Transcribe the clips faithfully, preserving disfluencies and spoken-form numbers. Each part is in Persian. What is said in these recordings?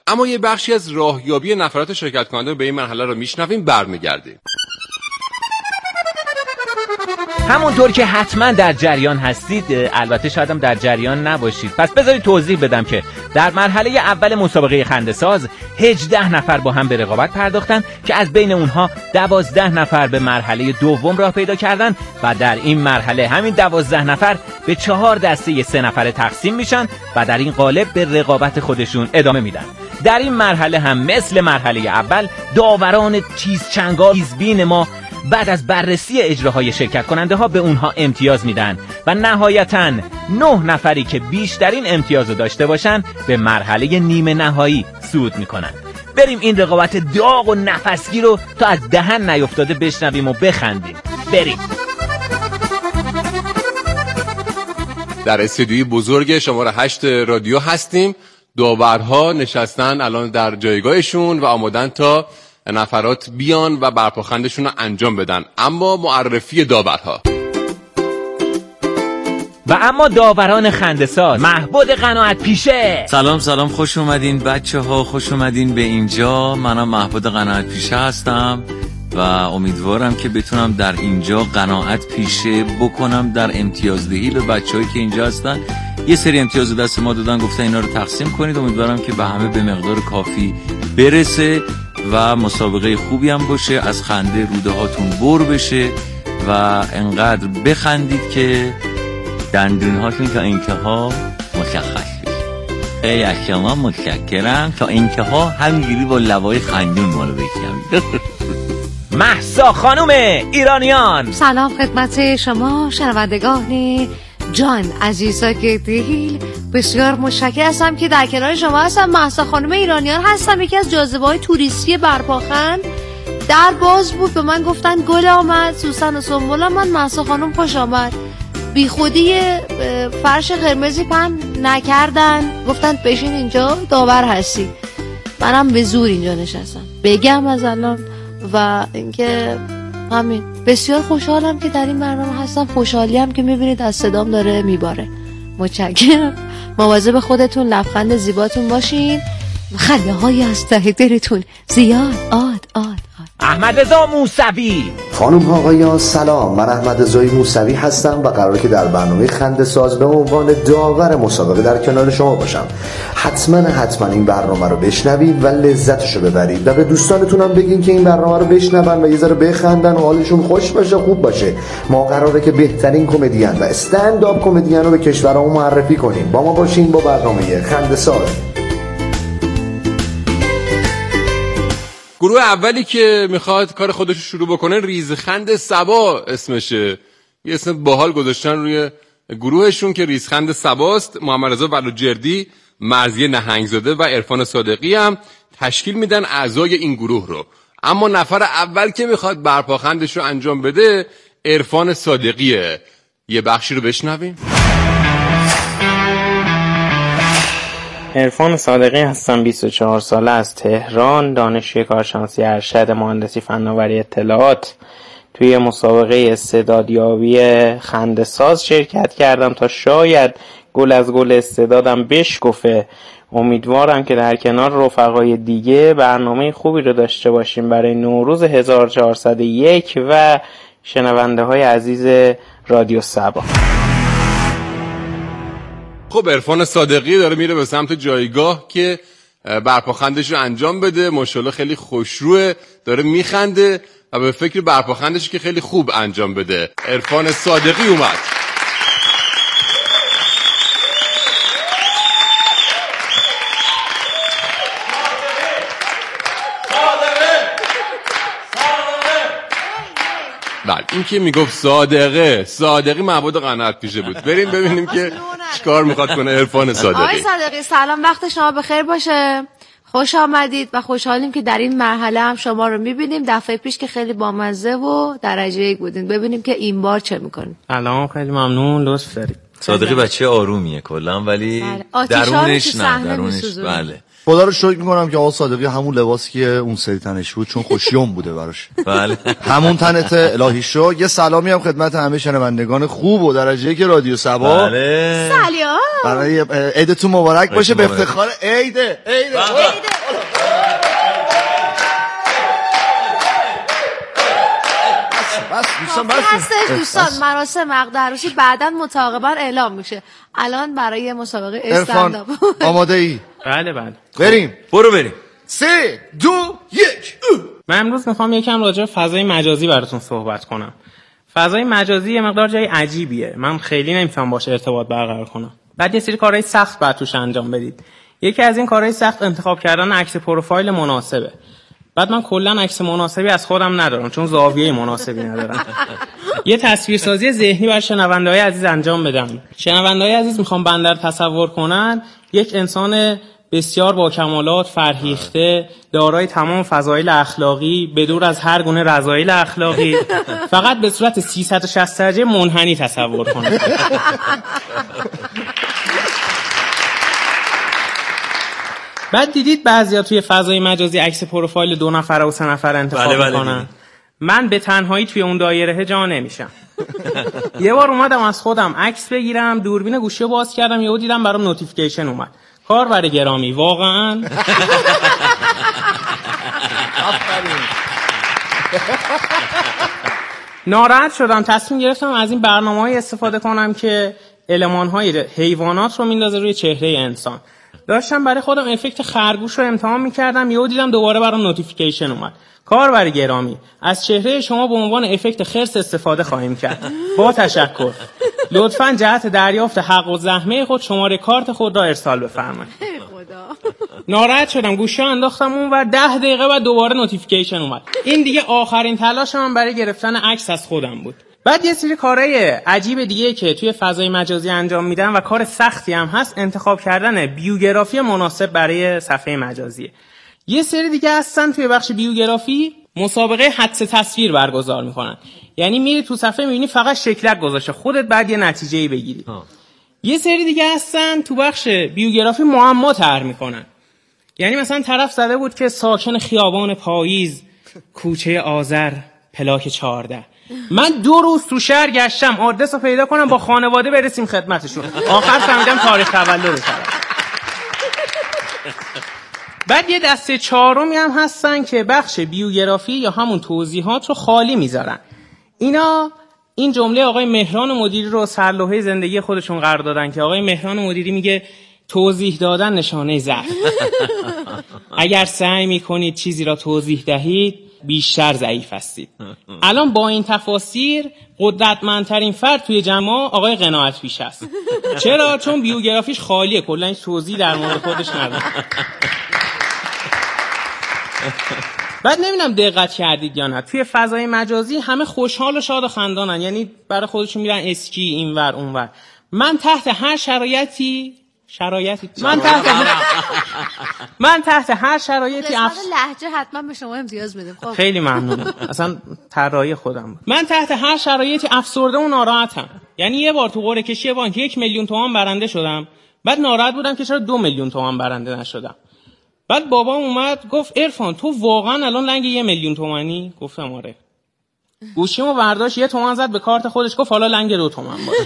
اما یه بخشی از راهیابی نفرات شرکت کننده به این مرحله رو میشنویم، برمیگردیم. همونطور که حتما در جریان هستید، البته شاید هم در جریان نباشید، پس بذارید توضیح بدم که در مرحله اول مسابقه خنده‌ساز هجده نفر با هم به رقابت پرداختن که از بین اونها دوازده نفر به مرحله دوم راه پیدا کردن و در این مرحله همین دوازده نفر به چهار دسته سه نفره تقسیم میشن و در این قالب به رقابت خودشون ادامه میدن. در این مرحله هم مثل مرحله اول داوران چیز چنگا چیزبین ما بعد از بررسی اجراهای شرکت کننده ها به اونها امتیاز میدن و نهایتاً نه نفری که بیشترین امتیاز رو داشته باشن به مرحله نیمه نهایی صعود میکنن. بریم این رقابت داغ و نفسگیر رو تا از دهن نیفتاده بشنویم و بخندیم. بریم. در استودیوی بزرگ شماره هشت رادیو هستیم. داورها نشستن الان در جایگاهشون و آمادن تا نفرات بیان و برپاخندشون رو انجام بدن. اما معرفی داورها و اما داوران خنده‌ساز، محبود قناعت پیشه. سلام سلام، خوش اومدین بچه ها، خوش اومدین به اینجا. منم محبود قناعت پیشه هستم و امیدوارم که بتونم در اینجا قناعت پیشه بکنم در امتیازدهی به بچه‌هایی که اینجا هستن. یه سری امتیاز دست ما دادن، گفتن اینا رو تقسیم کنید. امیدوارم که به همه به مقدار کافی برسه و مسابقه خوبی هم باشه، از خنده روده هاتون بر بشه و انقدر بخندید که دندون هاتون تا انتها مشخص بشه. ای از شما متشکرم، تا انتها همینجوری با لبای خندون مالو بکنم. مهسا خانوم ایرانیان. سلام خدمت شما شنوندگان جان عزیزا که دیل، بسیار متشکر هستم که در کنار شما هستم. مهسا خانم ایرانیان هستم، یکی از جاذبه‌های توریستی برپاخند. در باز بود، به من گفتن گل آمد، سوسن و سنبل آمد، مهسا خانم خوش آمد. بی خودی فرش قرمزی پهن نکردن، گفتن بشین اینجا داور هستی. منم به زور اینجا نشستم بگم از الان و اینکه همین. بسیار خوشحالم که در این برنامه هستم، خوشحالیم که میبینید از صدام داره میباره. متشکرم. مواظب خودتون، لبخند زیباتون باشین، خنده های از ته دلتون زیاد. آد آد آد. احمد رضا موسوی. خانم آقایان سلام، من احمد رضا موسوی هستم و قراره که در برنامه خنده‌ساز به عنوان داور مسابقه در کنار شما باشم. حتما حتما این برنامه رو بشنوید و لذتشو ببرید و به دوستانتون هم بگین که این برنامه رو بشنون و یه ذره بخندن و حالشون خوش باشه، خوب باشه. ما قراره که بهترین کمدین و استند آپ کمدین رو به کشورمون معرفی کنیم. با ما باشین با برنامه خنده‌ساز. گروه اولی که میخواد کار خودش رو شروع بکنه ریزخند صبا اسمشه. یه اسم باحال گذاشتن روی گروهشون که ریزخند صباست. محمد رضا بلوجردی، مرضیه نهنگزاده و عرفان صادقی هم تشکیل میدن اعضای این گروه رو. اما نفر اول که میخواد برپاخندش رو انجام بده عرفان صادقیه. یه بخشی رو بشنویم. عرفان صادقی هستم، بیست و چهار ساله، از تهران، دانشجوی کارشناسی ارشد مهندسی فناوری اطلاعات. توی مسابقه استعدادیابی خنده‌ساز شرکت کردم تا شاید گل از گل استعدادم بشکفه. امیدوارم که در کنار رفقای دیگه برنامه خوبی رو داشته باشیم برای نوروز هزار و چهارصد و یک و شنونده های عزیز رادیو سبا. خب عرفان صادقی داره میره به سمت جایگاه که برپاخندش رو انجام بده. ماشاءالله خیلی خوشروه، داره میخنده و به فکر برپاخندش که خیلی خوب انجام بده. عرفان صادقی اومد. بله این که میگفت صادقه صادقی محبود قناعت پیشه بود. بریم ببینیم که چیکار میخواد کنه عرفان صادقی. آقای صادقی سلام، وقت شما بخیر باشه، خوش آمدید و خوشحالیم که در این مرحله هم شما رو میبینیم. دفعه پیش که خیلی بامزه و درجه یک بودین، ببینیم که این بار چه میکنیم. سلام، خیلی ممنون، لطف دارید. صادقی بچه آرومیه کلا ولی بله. درونش نه درونش بله. خدا رو شکر میکنم که آقا صادقی همون لباسی که اون سری تنش بود چون خوشیوم بوده براش. بله همون تنت الهی شو. یه سلامی هم خدمت همه شنوندگان خوب و درجه که رادیو سبا. بله سلام. برای عیدتون مبارک باشه، به افتخار عید. عید. بس دوستان بس هستش دوستان. مراسم عقد عروسی بعداً متعاقباً اعلام میشه. الان برای مسابقه استندآپ آماده ای؟ بله بله بریم. برو بریم. سه دو یک. من امروز میخوام یکم راجع به فضای مجازی براتون صحبت کنم. فضای مجازی یه مقدار جای عجیبیه. من خیلی نمیتونم باشه ارتباط برقرار کنم. بعد یه سری کارهای سخت بعد توش انجام بدید. یکی از این کارهای سخت انتخاب کردن عکس پروفایل مناسبه. بعد من کلا عکس مناسبی از خودم ندارم چون زاویه مناسبی ندارم. یه تصویرسازی ذهنی برای شنونده‌های عزیز انجام بدم. شنونده‌های عزیز میخوام بنده رو تصور کنن یک انسان بسیار با کمالات، فرهیخته، دارای تمام فضایل اخلاقی، بدور از هر گونه رذایل اخلاقی، فقط به صورت سیصد و شصت درجه منحنی تصور کنید. بعد دیدید بعضیا توی فضای مجازی عکس پروفایل دو نفره و سه نفره انتخاب بله بله میکنن. دیدید. من به تنهایی توی اون دایره جا نمیشم. یه بار اومدم از خودم عکس بگیرم، دوربین گوشی رو باز کردم، یهو دیدم برام نوتیفیکیشن اومد. کاربر گرامی واقعا ناراحت شدم. تصمیم گرفتم از این برنامه‌های استفاده کنم که المان‌های حیوانات رو میندازه روی چهره انسان. داشتم برای خودم افکت خرگوش رو امتحان میکردم، یهو دیدم دوباره برام نوتیفیکیشن اومد. کاربر گرامی، از چهره شما به عنوان افکت خرس استفاده خواهیم کرد. با تشکر. لطفاً جهت دریافت حق و زحمه خود شماره کارت خود را ارسال بفرمایید. ناراحت شدم، گوشی انداختم اونور، ده دقیقه بعد دوباره نوتیفیکیشن اومد. این دیگه آخرین تلاش من برای گرفتن عکس از خودم بود. بعد یه سری کارهای عجیب دیگه که توی فضای مجازی انجام میدن و کار سختی هم هست، انتخاب کردن بیوگرافی مناسب برای صفحه مجازیه. یه سری دیگه هستن توی بخش بیوگرافی مسابقه حدس تصویر برگزار میکنن. یعنی میری تو صفحه میبینی فقط شکلک گذاشته، خودت بعد یه نتیجه‌ای بگیری. ها. یه سری دیگه هستن تو بخش بیوگرافی معما طرح میکنن. یعنی مثلا طرف زده بود که ساکن خیابان پاییز، کوچه آذر، پلاک چهارده. من دو روز تو شهر گشتم آدرس رو پیدا کنم با خانواده برسیم خدمتشون. آخر فهمیدم تاریخ تولدش. بعد یه دسته چهارمی هم هستن که بخش بیوگرافی یا همون توضیحات رو خالی میذارن. اینا این جمله آقای مهران مدیری رو سرلوحه زندگی خودشون قرار دادن که آقای مهران مدیری میگه توضیح دادن نشانه ضعف. اگر سعی میکنید چیزی را توضیح دهید بیشتر ضعیف هستید. الان با این تفاسیر قدرتمندترین فرد توی جماع آقای قناعت پیش است. چرا؟ چون بیوگرافیش خالیه، کلا هیچ توضیح در مورد خودش نداره. بعد نمیدونم دقت کردید یا نه، توی فضای مجازی همه خوشحال و شاد و خندانن، یعنی برای خودشون میرن اسکی اینور اونور. من تحت هر شرایطی شرایطی من تحت من تحت هر شرایطی اف... لهجه حتما به شما امتیاز بدیم. خب خیلی ممنونم، اصلا طراحی خودم بود. من تحت هر شرایطی افسرده و ناراحتم. یعنی یه بار تو قرعه کشی بانک یک میلیون تومان برنده شدم، بعد ناراحت بودم که چرا دو میلیون تومان برنده نشدم. بعد بابام اومد گفت عرفان تو واقعا الان لنگ یه میلیون تومانی؟ گفتم آره. گوشیمو برداشت یه تومان زد به کارت خودش، گفت حالا لنگ دو تومان باشه.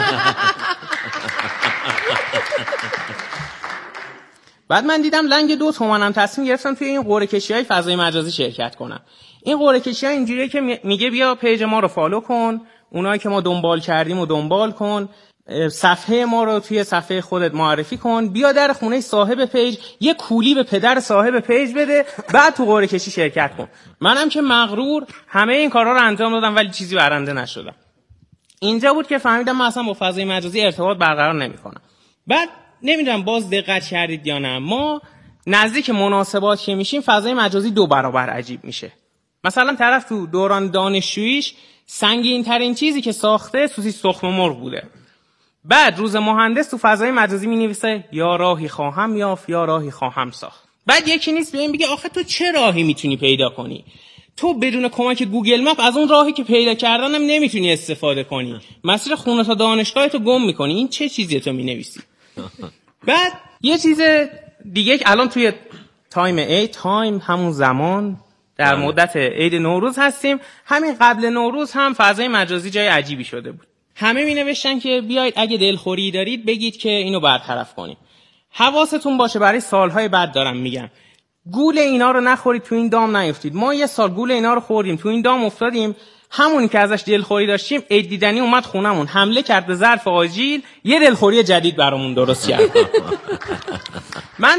بعد من دیدم لنگ دو تومانم، تصمیم گرفتم توی این قرعه کشی‌های فضای مجازی شرکت کنم. این قرعه کشی‌ها اینجوریه که میگه بیا پیج ما رو فالو کن، اونایی که ما دنبال کردیم رو دنبال کن، صفحه ما رو توی صفحه خودت معرفی کن، بیا در خونه صاحب پیج یه کولی به پدر صاحب پیج بده، بعد تو قرعه کشی شرکت کن. منم که مغرور همه این کارا رو انجام دادم ولی چیزی برنده نشدم. اینجا بود که فهمیدم من اصلا با فضای مجازی ارتباط برقرار نمی‌کنم. بعد نمیدونم باز دقت کردید یا نه، ما نزدیک مناسبات که میشیم فضای مجازی دو برابر عجیب میشه. مثلا طرف تو دوران دانشجوییش سنگین ترین چیزی که ساخته سوسیس تخم مرغ بوده، بعد روز مهندس تو فضای مجازی مینویسه یا راهی خواهم یافت یا راهی خواهم ساخت. بعد یکی نیست بهم بگه آخه تو چه راهی میتونی پیدا کنی؟ تو بدون کمک گوگل مپ از اون راهی که پیدا کردنم نمیتونی استفاده کنی، مسیر خونه تا دانشگاه تو گم میکنی. این چه چیزی تو مینویسی؟ بعد یه چیز دیگه که الان توی تایم عید، تایم همون زمان در مدت عید نوروز هستیم، همین قبل نوروز هم فضای مجازی جای عجیبی شده بود. همه می نوشتن که بیاید اگه دلخوری دارید بگید که اینو برطرف کنیم. حواستون باشه برای سالهای بعد دارم میگم، گول اینا رو نخورید تو این دام نیفتید. ما یه سال گول اینا رو خوردیم تو این دام افتادیم، همونی که ازش دلخوری داشتیم عید دیدنی اومد خونمون حمله کرد به ظرف آجیل، یه دلخوری جدید برامون درست کرد. من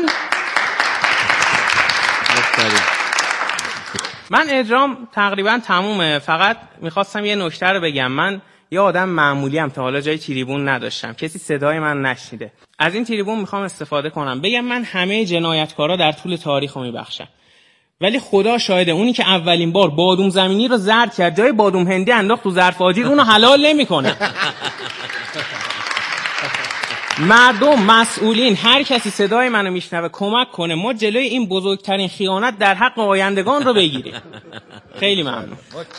من اجرام تقریبا تمومه، فقط میخواستم یه نکته رو بگم. من یه آدم معمولی ام، تا حالا جای تریبون نداشتم، کسی صدای من نشنیده. از این تریبون میخوام استفاده کنم بگم من همه جنایتکارا در طول تاریخ رو میبخشم، ولی خدا شاهده اونی که اولین بار بادوم زمینی رو زرد کرد جای بادوم هندی انداخت تو ظرف آجیل، اونو حلال نمیکنه. مردم، مسئولین، هر کسی صدای منو میشنوه کمک کنه ما جلوی این بزرگترین خیانت در حق آیندگان رو بگیریم. خیلی ممنون.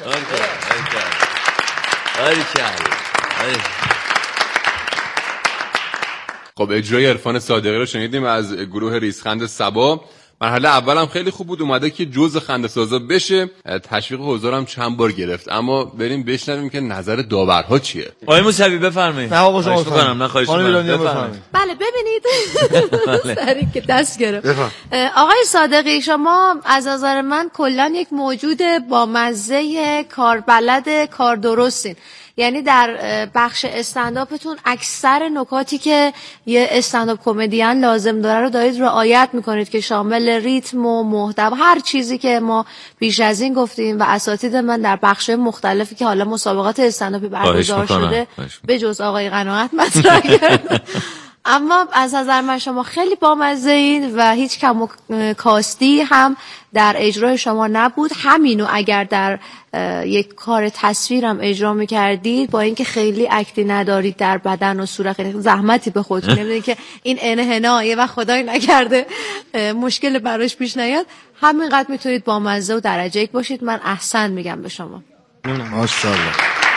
خب اجرای عرفان صادقی رو شنیدیم از گروه ریزخند صبا. مرحله اولم خیلی خوب بود، اومده که جزء خنده سازا بشه، تشویق حضارم چند بار گرفت. اما بریم بشنویم که نظر داورها چیه. آقای موسوی بفرمایید. نه آقا شما بفرمایید. نه خواهش می‌کنم بفرمایید. بله ببینید سری که دست گرفت. آقای صادقی شما از نظر من کلا یک موجود با مزه کاربلد کار درستین. یعنی در بخش استنداپتون اکثر نکاتی که یه استنداپ کمدین لازم داره رو دارید رعایت میکنید که شامل ریتم و محتوا هر چیزی که ما بیش از این گفتیم و اساتید من در بخش مختلفی که حالا مسابقات استنداپی برگزار شده به جز آقای قناعت مطرح کردن. اما از نظر من شما خیلی بامزه این و هیچ کم و کاستی هم در اجرای شما نبود. همینو اگر در یک کار تصویرم اجرا میکردید با اینکه خیلی اکتی ندارید در بدن و صورت، خیلی زحمتی به خودتون نمیدونید که این انحنایه و خدای نکرده مشکل براش پیش نیاد، همینقدر میتونید بامزه و درجه یک باشید. من احسن میگم به شما. ماشاءالله.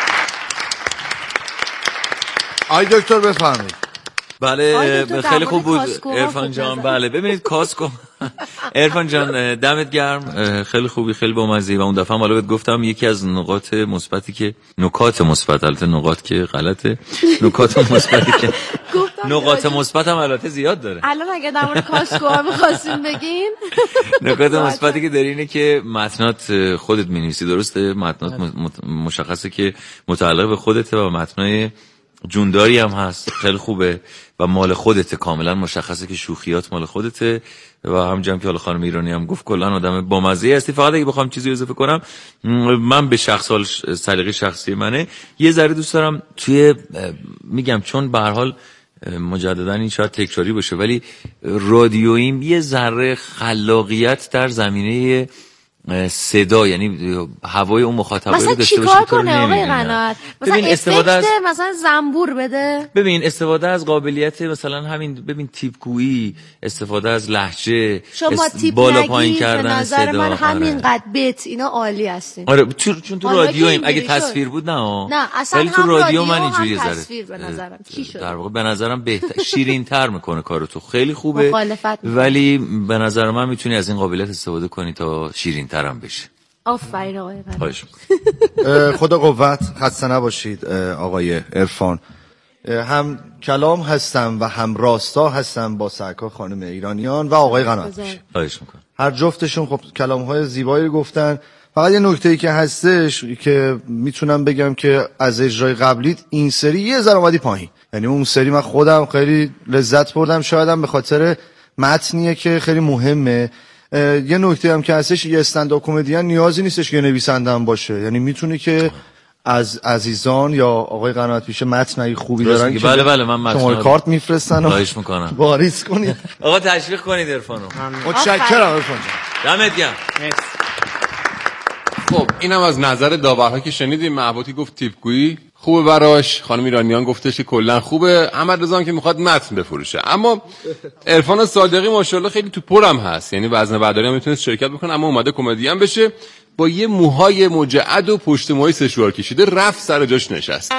آی دکتر بفرمایید. بله خیلی خوب بود عرفان جان. بله ببینید کاسکو عرفان جان دمت گرم، خیلی خوبی، خیلی بامزه. و اون دفعه هم حالا بهت گفتم یکی از نقاط مثبتی که نکات مثبت، البته نقاط که غلطه، نکات مثبتی که نقاط مثبت هم البته زیاد داره. الان اگه در مورد کاسکو هم می‌خواستین بگین نکات مثبتی که داره اینه که متنات خودت می‌نویسی، درسته؟ متنات مشخصه که متعلق به خودته و متنای جونداری هم هست، خیلی خوبه و مال خودته، کاملا مشخصه که شوخیات مال خودته و همونجوری که حالا خانم ایرانی هم گفت کلا آدم بامزه هستی. فقط اگه بخوام چیزی اضافه کنم، من به شخص حال سلیقه شخصی منه یه ذره دوست دارم توی میگم چون به هر حال مجددا این شاید تکراری باشه ولی رادیوییم یه ذره خلاقیت در زمینه صدا، یعنی هوای اون مخاطبه رو داشته باشه. مثلا چیکار کنه آقای قناعت؟ مثلا استفاده از مثلا زنبور بده. ببین استفاده از قابلیت مثلا همین، ببین تیپگویی، استفاده از لهجه، شما است... تیپ بالا نگی، پایین کردن صدا. به نظر من همین قد بیت اینا عالی هستین. آره چون, چون تو رادیویم، اگه تصویر بود نه نه اصلا ولی تو رادیو من اینجوری ذره تصویر به نظرم چی شد؟ در واقع به نظرم بهتر شیرین‌تر میکنه کارو، تو خیلی خوبه مخالفت ولی به نظر من میتونی از این قابلیت استفاده کنی تا شیرین‌تر هم بشه. آفرین آقای قناعت. خدا قوت، خسته نباشید آقای عرفان. هم کلام هستم و هم راستا هستم با سرکار خانم ایرانیان و آقای قناعت میشه. خواهش میکنم. هر جفتشون خب کلام‌های زیبایی گفتن. فقط یه نکته‌ای که هستش که میتونم بگم که از اجرای قبلی این سری یه ذره اومدی پایین. یعنی اون سری من خودم خیلی لذت بردم، شایدم به خاطر متنیه که خیلی مهمه. یه نکته هم که هستش، یه استندآپ کمدین نیازی نیستش که نویسنده هم باشه، یعنی میتونه که از عزیزان یا آقای قناعت پیشه متنای خوبی دارن که بله بله من متن شما کارت میفرستن و خواهش میکنم واریز کنید. آقا تشویق کنید عرفانو. متشکرم عرفان جان. دمت گرم. خب اینم از نظر داورها که شنیدیم. محبوبی گفت تیپگویی خوبه براش، خانم ایرانیان گفتش که کلا خوبه، احمد رضا هم که میخواد متن بفروشه. اما عرفان صادقی ماشاءالله خیلی تو پرم هست، یعنی وزنه برداری هم میتونه شرکت بکنه اما اومده کمدین بشه، با یه موهای مجعد و پشت موهای سشوار کشیده رفت سر جاش نشست.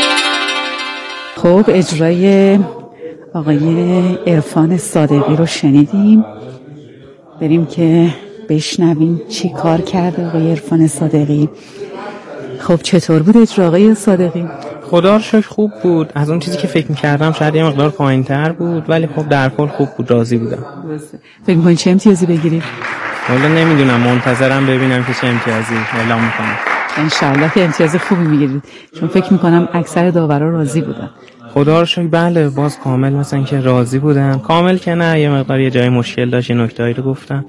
خب اجرای آقای عرفان صادقی رو شنیدیم، بریم که بشنویم چی کار کرده آقای عرفان صادقی. خب چطور بود اجرا آقای صادقی؟ خدا رو شکر خوب بود. از اون چیزی که فکر می‌کردم شاید یه مقدار پایین‌تر بود، ولی خب در کل خوب بود، راضی بودم. فکر می‌کنید چه امتیازی بگیرید؟ والا نمیدونم، منتظرم ببینم که چه امتیازی اعلام می‌کنه. انشالله که امتیاز خوبی میگیرید، چون فکر می‌کنم اکثر داورا راضی بودن. خدا رو شکر بله، باز کامل مثلا که راضی بودن. کامل که نه، یه مقدار یه جای مشکل داشت، یه نکته‌ای رو گفتم.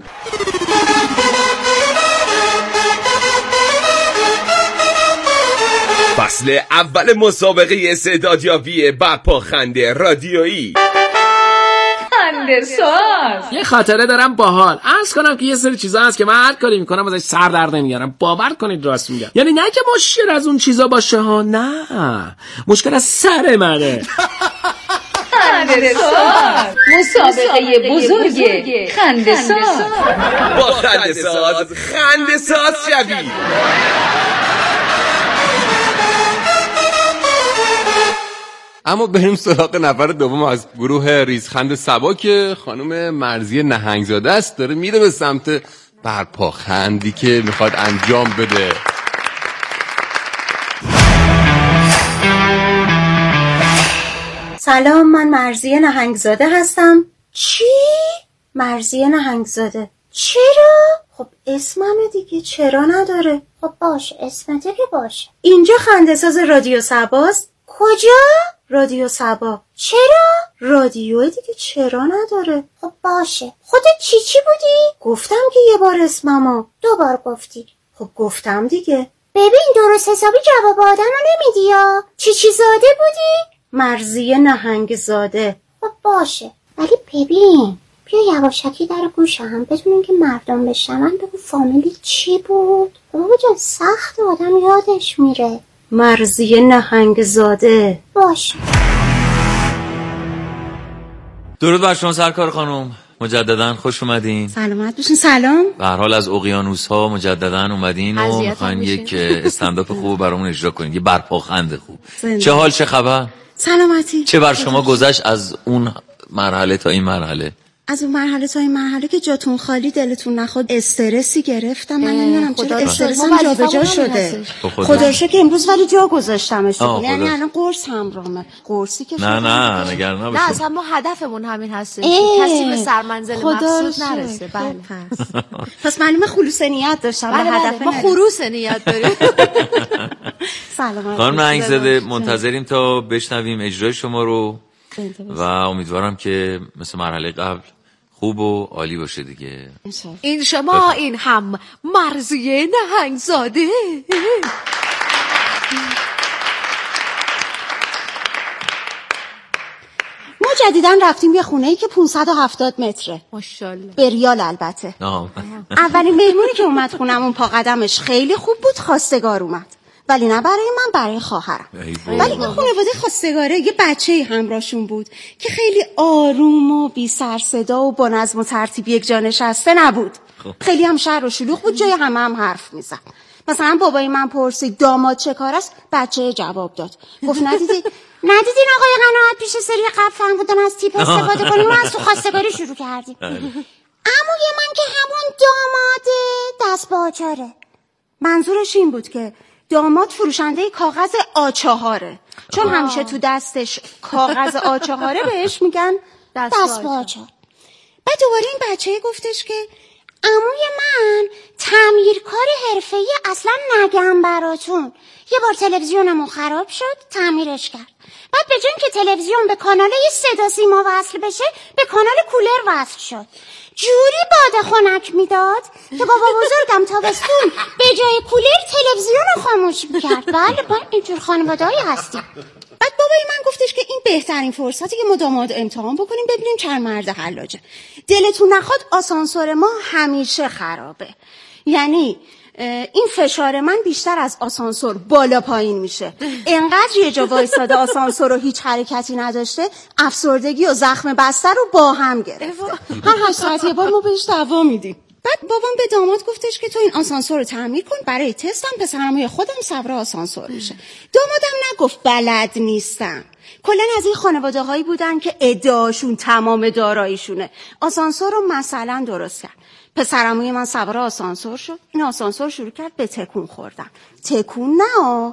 فصل اول مسابقه استعدادیابی برپا خنده رادیویی. خنده ساز. یه خاطره دارم باحال. عرض کنم که یه سری چیزا هست که من هر کاری میکنم ازش سر در نمیارم. باور کنید راست میگم. یعنی نه که مشکل از اون چیزا باشه ها، نه. مشکل از سر منه. خنده ساز. مسابقه بزرگ خنده ساز. با خنده ساز خنده ساز شوی. اما بریم سراغ نفر دوم از گروه ریزخند سبا که خانم مرضیه نهنگزاده است. داره میره به سمت برپاخندی که میخواد انجام بده. سلام، من مرضیه نهنگزاده هستم. چی؟ مرضیه نهنگزاده. چرا؟ خب اسممه دیگه، چرا نداره؟ خب باشه، اسمته که باشه. اینجا خنده ساز رادیو سباست. کجا؟ رادیو سبا. چرا؟ رادیو دیگه، چرا نداره؟ خب باشه. خودت چی چی بودی؟ گفتم که یه بار اسممو. دو بار گفتی. خب گفتم دیگه. ببین درست حسابی جواب آدم رو نمیدی یا؟ چی چی زاده بودی؟ مرضیه نهنگ زاده. خب باشه، ولی ببین بیا یواشکی در گوشم بدون اینکه مردم بشنون بگو فامیلی چی بود. بابا جان سخت آدم یادش میره. مرضیه نهنگ زاده. باشه. درود بر شما سرکار خانم، مجددا خوش اومدین. سلامت باشین. سلام. به هر حال از اقیانوس ها مجددا اومدین و میخواین یک استندآپ خوب برامون اجرا کنین، یه برپاخند خوب. زنده. چه حال، چه خبر؟ سلامتی. چه بر شما گذشت از اون مرحله تا این مرحله؟ از اون مرحله تا این مرحله که جاتون خالی، دلتون نخواد، استرسی گرفتم. من نمیدونم چرا استرسم جابجا شده. خدا رو شکر امروز ولی جا گذاشتمش. یعنی الان قرص همراهمه. قرصی که نه نه نگران نباش. نه اصلا ما هدفمون همین هست، کسی به سرمنزل مقصود نرسه. بله. پس پس معلومه خلوص نیت داشتم. بله هدف ما خلوص نیت داریم. سلام. خانم نهنگزاده منتظریم تا بشنویم اجرای شما رو و امیدوارم که مثل مرحله قبل خوب و عالی باشه دیگه. این شما، این هم مرضیه نهنگزاده. ما جدیدن رفتیم یه خونه‌ای که پانصد و هفتاد متره. ماشاءالله. به ریال البته. اولین مهمونی که اومد خونمون پا قدمش خیلی خوب بود، خواستگار اومد. ولی نه برای من، برای خواهرم. ولی این خانواده خواستگاره یه بچه‌ای همراهشون بود که خیلی آروم و بی سر صدا و با نظم و ترتیب یک جا نشسته نبود. خیلی هم شر و شلوغ بود، جای همه هم حرف میزد. مثلا بابای من پرسید داماد چه کار است؟ بچه جواب داد. گفت ندیدی ندیدین آقای قناعت پیش سری قبل فرمودن از تیپ استفاده کنیم، ما از تو خواستگاری شروع کردیم. عموی من که همون داماده دست با آچاره. منظورش این بود که داماد فروشنده کاغذ آچهاره، چون همیشه تو دستش کاغذ آچهاره بهش میگن دست با آچار. بعد دوباره این بچه گفتش که عموی من تعمیرکار حرفه‌ای، اصلا نگم براتون. یه بار تلویزیونمون خراب شد، تعمیرش کرد. بعد به جای اینکه تلویزیون به کانال صدا سیما وصل بشه، به کانال کولر وصل شد. جوری باد خنک میداد که بابا بزرگم تابستون به جای کولر تلویزیون رو خاموش میکرد. بله ما اینجور خانواده‌ای هستیم. بعد بابای من گفتش که این بهترین فرصتی که ما داماد امتحان بکنیم ببینیم چند مرد حلاجه. دلتون نخواد آسانسور ما همیشه خرابه، یعنی این فشار من بیشتر از آسانسور بالا پایین میشه. انقدر یه جا وایساده آسانسور رو هیچ حرکتی نداشته، افسردگی و زخم بسته رو با هم گرفته. هر هشت ساعت یه بار ما بهش دوا میدیم. بعد بابام به داماد گفتش که تو این آسانسور رو تعمیر کن، برای تستم پسرموی خودم سوار آسانسور میشه. دامادم نگفت بلد نیستم. کلا از این خانواده هایی بودن که ادعاشون تمام داراییشونه. آسانسور رو مثلا درست کرد. پسرعموی من سوار آسانسور شد. این آسانسور شروع کرد به تکون خوردن. تکون نه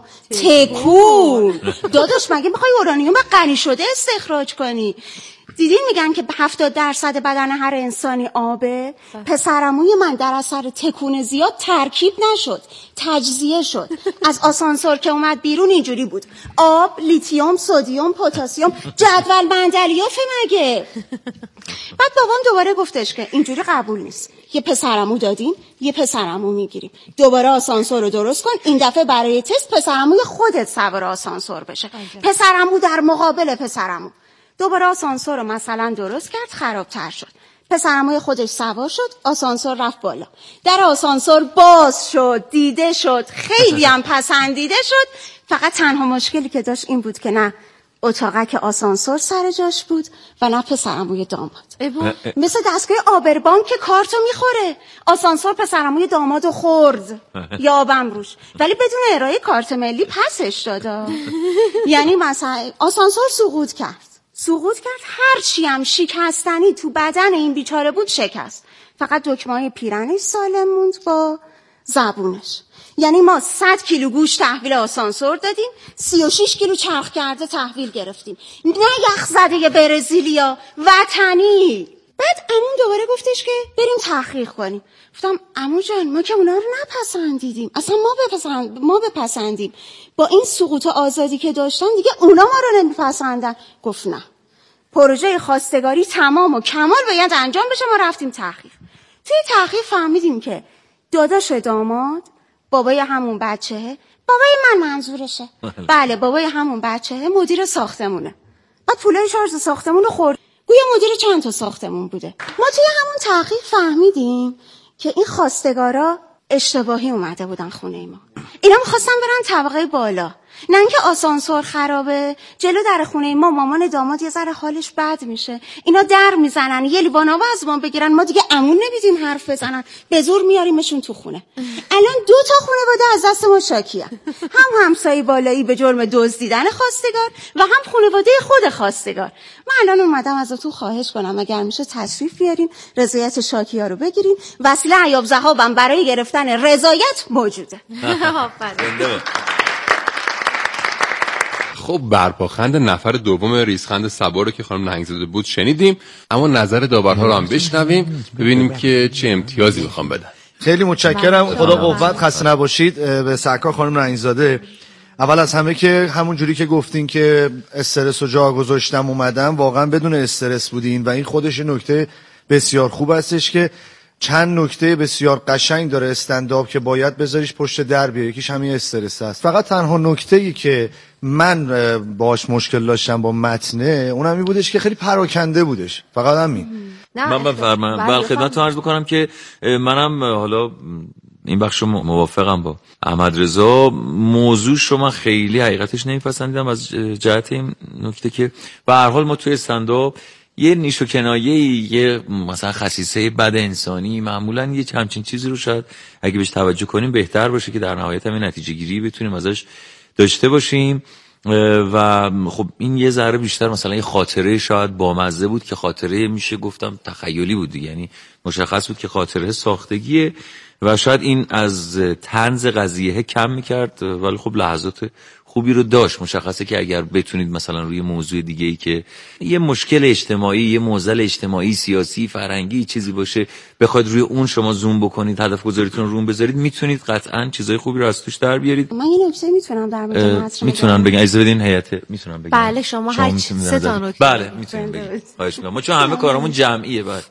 تکون. داداش مگه میخوای اورانیوم غنی شده استخراج کنی؟ دیدین میگن که هفتاد درصد بدن هر انسانی آبه. پسرعموی من در اثر تکون زیاد ترکیب نشد، تجزیه شد. از آسانسور که اومد بیرون اینجوری بود: آب، لیتیوم، سدیم، پتاسیم، جدول مندلیافه مگه. بعد بابام دوباره گفتش که اینجوری قبول نیست، یه پسرعمو دادیم یه پسرعمو میگیریم، دوباره آسانسور رو درست کن، این دفعه برای تست پسرعموی خودت سوار آسانسور بشه. پسرعمو در مقابل پسرعمو دوباره آسانسور رو مثلا درست کرد، خرابتر شد. پسرعموی خودش سوار شد، آسانسور رفت بالا، در آسانسور باز شد، دیده شد، خیلی هم پسندیده شد. فقط تنها مشکلی که داشت این بود که نه اتاقک آسانسور سر جاش بود و نه پسرعموی داماد. مثل دستگاه آبربان که کارتو میخوره. آسانسور پسرعموی دامادو خورد یابم روش، ولی بدون ارائه کارت ملی پسش دادا. یعنی مثلا آسانسور سقوط کرد سقوط کرد هرچی هم شکستنی تو بدن این بیچاره بود شکست، فقط دکمه‌های پیرنش سالم موند با زبونش. یعنی ما صد کیلو گوشت تحویل آسانسور دادیم، سی و شش کیلو چرخ کرده تحویل گرفتیم. نه یخ زده برزیلیا، وطنی. بعد عموم دوباره گفتش که بریم تحقیق کنیم. گفتم عمو جان ما که اونا رو نپسندیدیم، اصلا ما بپسند ما بپسندیم. با این سقوط آزادی که داشتن دیگه اونا ما رو نمیپسندن. گفت نه، پروژه خواستگاری تمام و کمال باید انجام بشه. ما رفتیم تحقیق. توی تحقیق فهمیدیم که داداش داماد بابای همون بچهه، بابای من منظورشه، بله بابای همون بچهه مدیر ساختمونه. بعد پولای شارژ ساختمون رو خورد، گویا مدیر چند تا ساختمون بوده. ما توی همون تحقیق فهمیدیم که این خواستگارا اشتباهی اومده بودن خونه ما. اینا می‌خواستن برن طبقه بالا، نه اینکه آسانسور خرابه جلو در خونه ما مامان داماد یه ذره حالش بد میشه، اینا در میزنن یه لیوان آب از ما بگیرن، ما دیگه امون نمیدیم حرف بزنن، به زور میاریمشون تو خونه. الان دو تا خانواده از دست ما شاکیان، هم همسایه بالایی به جرم دزدیدن خواستگار و هم خانواده خود خواستگار. من الان اومدم ازتون خواهش کنم اگر میشه تشریف بیارین رضایت شاکیا رو بگیرین، وسیله عیاب ذهابم برای گرفتن رضایت موجوده. خب برپاخند نفر دوم ریزخند صبا رو که خانم نهنگزاده بود شنیدیم، اما نظر داورها رو هم بشنویم ببینیم که چه امتیازی میخوام بدن. خیلی متشکرم، خدا قوت، خسته نباشید. به سرکار خانم نهنگزاده، اول از همه که همون جوری که گفتین که استرس رو جا گذاشتم اومدم، واقعا بدون استرس بودین و این خودش نکته بسیار خوب هستش که چند نکته بسیار قشنگ داره استندآپ که باید بذاریش پشت در بیاری. یکیش همین استرس است. فقط تنها نکته‌ای که من باهاش مشکل داشتم با متنه اونم این بودش که خیلی پراکنده بودش، فقط همین. من بفرمایم. بله خدمتتون عرض بکنم که منم حالا این بخشو موافقم با احمد رضا. موضوع شما خیلی حقیقتش نمیپسندیدم از جهت این نکته که به هر حال ما توی استندآپ یه نیش و کنایه، یه مثلا خصیصه بد انسانی، معمولا یه همچین چیزی رو شاید اگه بهش توجه کنیم بهتر باشه که در نهایت هم نتیجه گیری بتونیم ازش داشته باشیم. و خب این یه ذره بیشتر مثلا یه خاطره شاید بامزه بود که خاطره میشه گفتم تخیلی بود، یعنی مشخص بود که خاطره ساختگیه و شاید این از طنز قضیه کم میکرد، ولی خب لحظات خوبی رو داشت. مشخصه که اگر بتونید مثلا روی موضوع دیگه ای که یه مشکل اجتماعی، یه معضل اجتماعی، سیاسی، فرهنگی چیزی باشه، بخواید روی اون شما زوم بکنید، هدف گذاریتون رو بذارید، میتونید قطعاً چیزای خوبی رو از توش در بیارید. من یه نکته میتونم در مورد متن میتونن بگن، اجازه بدین هیئت میتونم بگم. بله شما هر سه تا نکته. بله میتونید بگید. خواهش می‌کنم. ما چون همه کارمون جمعیه. بعد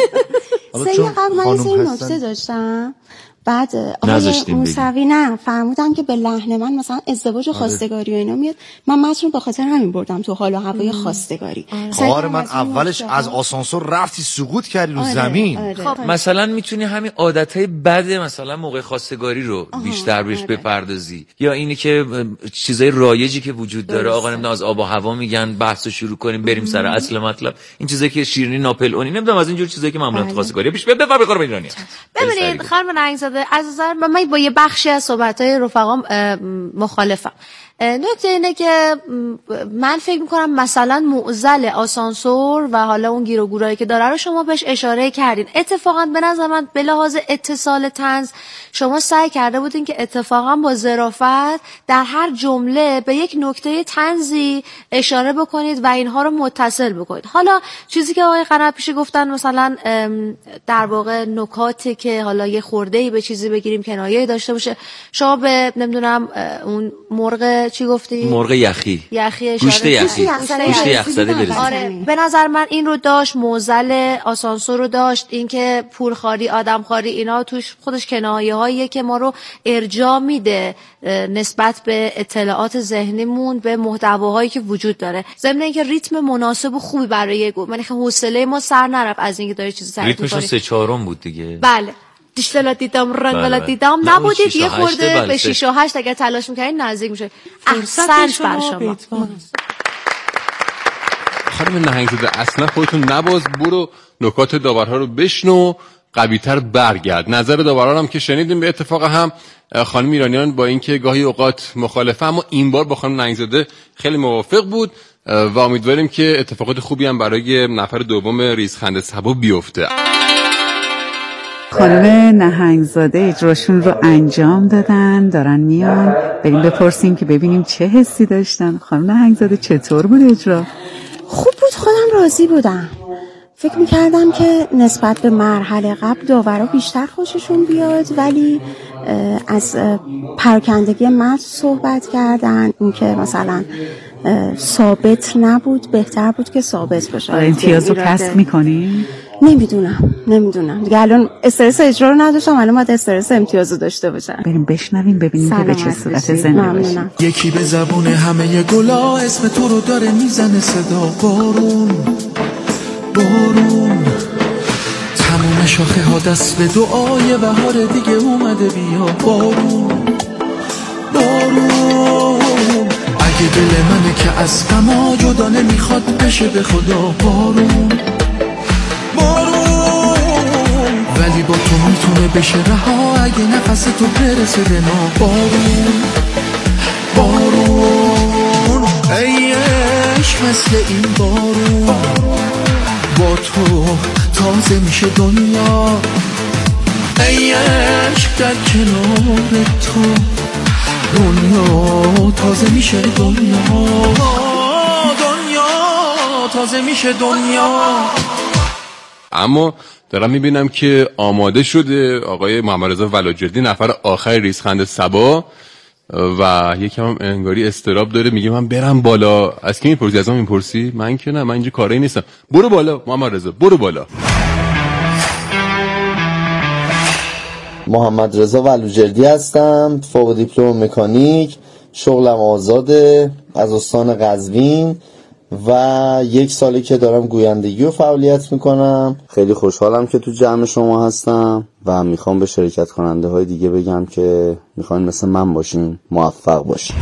سه قبل من این نکته داشتم، بعد آقای موسوی نه فرمودن که به لحن من مثلا ازدواج و خواستگاری و اینا میاد، من متن رو به خاطر همین بردم تو حال و هوای خواستگاری. کار من اولش از آسانسور رفتی سقوط کردی رو زمین. آره. خب مثلا میتونی همین عادتهای بد مثلا موقع خواستگاری رو بیشتر بهش بپردازی، یا اینی که چیزای رایجی که وجود داره، آقا نمیدونم از آب و هوا میگن بحثو شروع کنیم بریم سر اصل مطلب، این چیزایی که شیرینی ناپلئونی نمیدونم از این جور چیزایی که معمولا تو خواستگاری پیش بده بفر بخور ایرانی. ببینید خانم نهنگزاده از نظر من با یه بخشی از صحبت‌های رفقام مخالفم. نکته اینه که من فکر میکنم مثلا معضل آسانسور و حالا اون گیر و گورایی که داره رو شما بهش اشاره کردین. اتفاقا به نظر من به لحاظ اتصال طنز شما سعی کرده بودین که اتفاقا با ظرافت در هر جمله به یک نکته طنزی اشاره بکنید و اینها رو متصل بکنید. حالا چیزی که آقای قنات‌پیشه گفتن مثلا در واقع نکاتی که حالا یه خورده‌ای به چیزی بگیریم کنایه‌ای داشته باشه، شما به نمیدونم اون مرغ چی گفتی؟ مرغ یخی. یخی گوشت یخی. گوشت یخ زده بریزید. آره به نظر من این رو داشت، معضل آسانسور رو داشت، اینکه پولخواری، آدمخواری، اینا توش خودش کنایه‌هاییه که ما رو ارجاع میده نسبت به اطلاعات ذهنیمون به محتواهایی که وجود داره. ضمن اینکه ریتم مناسب و خوبی برای گفت، من حوصله ما سر نرفت از اینکه داره چیزی تعریف کنه. ریتمش سه چهارم بود دیگه. بله. دیشتلا دیدم رنگلا دیدم نبودید یه خورده به شش و هشت اگه تلاش میکنید نزدیک میشه. احسنت بر شما. خانم نهنگزاده اصلا خودتون نباز، برو نکات داورها رو بشنو، قوی‌تر برگرد. نظر داورها هم که شنیدیم به اتفاق هم خانم ایرانیان با اینکه گاهی اوقات مخالفه اما این بار با خانم نهنگزاده خیلی موافق بود و امیدواریم که اتفاقات خوبی هم برای نفر دوم ریزخنده صبا بیفته. خانم نهنگزاده اجراشون رو انجام دادن، دارن میان، بریم بپرسیم که ببینیم چه حسی داشتن. خانم نهنگزاده چطور بود اجرا؟ خوب بود، خودم راضی بودم. فکر میکردم که نسبت به مرحله قبل داورا بیشتر خوششون بیاد، ولی از پراکندگی متن صحبت کردن، این که مثلا ثابت نبود، بهتر بود که ثابت بشه. امتیاز رو کسب میکنی؟ نمیدونم نمیدونم دیگه، الان استرس اجرا رو نداشتم، الان باید استرس امتیاز رو داشته باشم. بریم بشنویم ببینیم که به چه صورت زنده باشه. یکی به زبون همه گلا اسم تو رو داره میزنه صدا، بارون بارون تموم شاخه ها دست به دعای بهار دیگه اومده، بیا بارون بارون اگه دل منه که از غما جدا نمیخواد بشه به خدا، بارون بارون ولی با تو میتونه بشه رها اگه نفس تو برسه به ما، بارون بارون ای عشق مثل این بارون با تو تازه میشه دنیا، ای عشق در کنار تو دنیا تازه میشه دنیا، دنیا تازه میشه دنیا. اما دارم میبینم که آماده شده آقای محمد رضا ولاجردی نفر آخر ریزخنده صبا و یکم هم انگاری استراب داره، میگه من برم بالا. از کی میپرسی؟ از من میپرسی؟ من که نه، من اینجا کاری نیستم. برو بالا محمد رضا، برو بالا. محمد رضا ولاجردی هستم، فوق دیپلم مکانیک، شغلم آزاده، از استان قزوین و یک سالی که دارم گویندگی و فعالیت میکنم. خیلی خوشحالم که تو جمع شما هستم و میخوام به شرکت کننده های دیگه بگم که میخواین مثل من باشین، موفق باشین.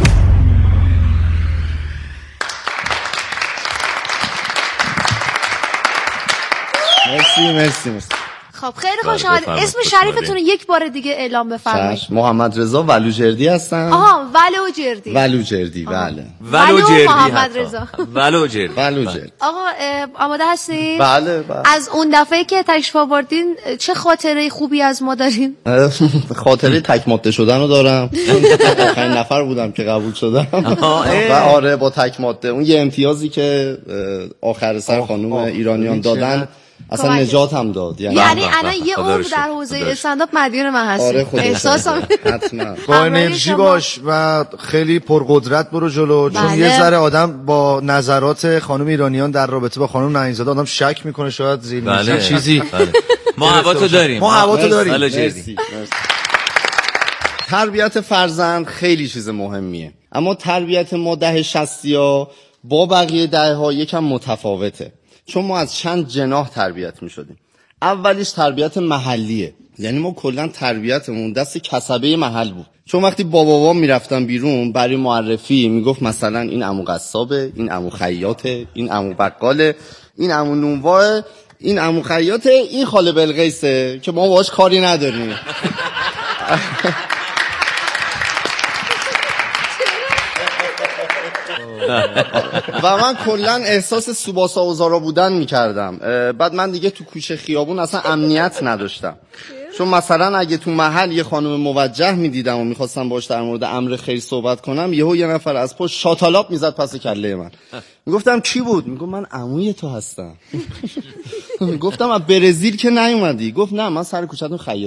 مرسی مرسی مرسی. خب خیلی خوش آمدید. اسم شریفتون رو یک بار دیگه اعلام بفرمایید. محمد رضا ولاجردی هستم. آها ولاجردی. ولاجردی بله. ولاجردی محمد رضا. ولاجردی. ولاجردی. آقا آماده هستید؟ بله بله. از اون دفعه که تشریف آوردین چه خاطره خوبی از ما دارین؟ خاطره تک ماده شدن رو دارم. آخرین نفر بودم که قبول شدم. و آره با تک ماده اون یه امتیازی که آخر سر خانم ایرانیان دادن اصلا نجات هم داد. یعنی یعنی الان یه عمر در حوزه استندآپ مدیون من هستی. آره احساسم حتما. با انرژی باش و خیلی پرقدرت برو جلو. بله. چون یه ذره آدم با نظرات خانم ایرانیان در رابطه با خانم نهنگزاده آدم شک میکنه شاید زیر بله. چیزی بله. ما هواتو داریم. ما هواتو داریم. مرسی. تربیت فرزند خیلی چیز مهمیه، اما تربیت ما دهه شصتیا با بقیه دهه ها یکم متفاوته، چون ما از چند جناح تربیت می شدیم. اولیش تربیت محلیه، یعنی ما کلا تربیتمون دست کسبه محل بود، چون وقتی بابا بابا می رفتن بیرون برای معرفی می گفت مثلا این عمو قصابه، این عمو خیاطه، این عمو بقاله، این عمو نونواه، این عمو خیاطه، این خاله بلقیسه که ما باهاش کاری نداریم. و من کلا احساس سوباسا و زارا بودن میکردم. بعد من دیگه تو کوچه خیابون اصلا امنیت نداشتم، چون مثلا اگه تو محل یه خانم موجه میدیدم و میخواستم باش در مورد امر خیر صحبت کنم، یهو یه نفر از پشت شاتالاب میزد پس کله من. میگفتم کی بود؟ میگم من عموی تو هستم. گفتم از برزیل که نیومدی؟ گفت نه من سر کوچه‌تون خیاط